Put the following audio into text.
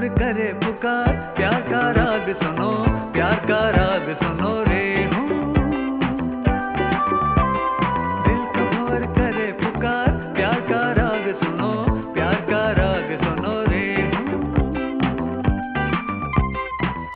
और करे पुकार, प्यार का राग सुनो, प्यार का राग।